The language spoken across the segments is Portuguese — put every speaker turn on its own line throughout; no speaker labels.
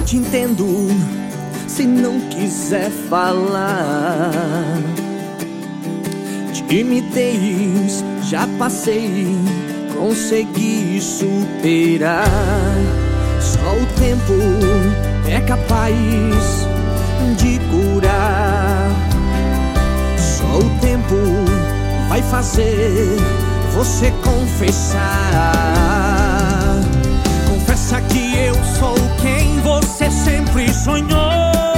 te entendo se não quiser falar. Timidez já passei, consegui superar. Só o tempo é capaz de curar. Só o tempo vai fazer você confessar. Confessa que eu sou quem você sempre sonhou.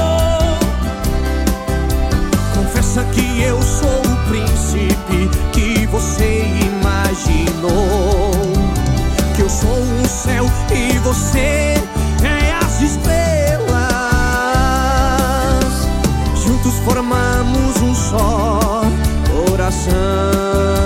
Confessa que eu sou o príncipe que você imaginou. Que eu sou o céu e você é as estrelas. Juntos formamos um só coração.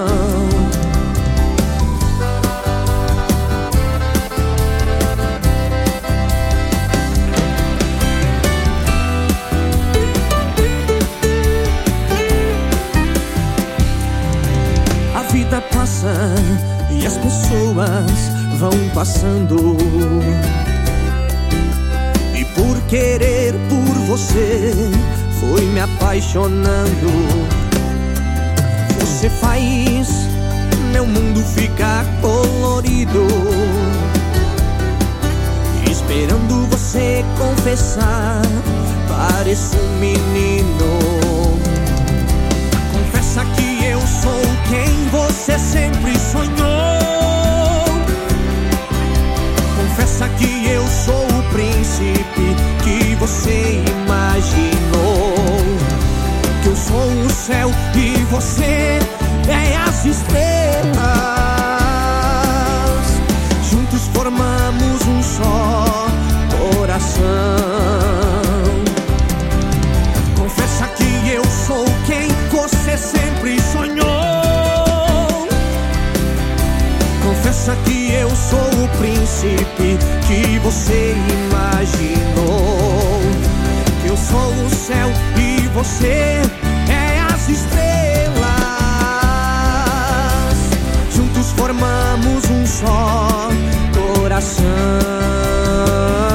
A vida passa e as pessoas vão passando, e por querer por você fui me apaixonando. Você faz meu mundo ficar colorido, esperando você confessar. Pareço um menino. Confessa que eu sou quem você sempre sonhou. Confessa que eu sou o príncipe que você imaginou. Que eu sou o céu e você é as estrelas. Juntos formamos um só coração. Confessa que eu sou quem você sempre sonhou. Confessa que eu sou o príncipe que você imaginou. Que eu sou o céu e você é as estrelas. Juntos formamos um só coração.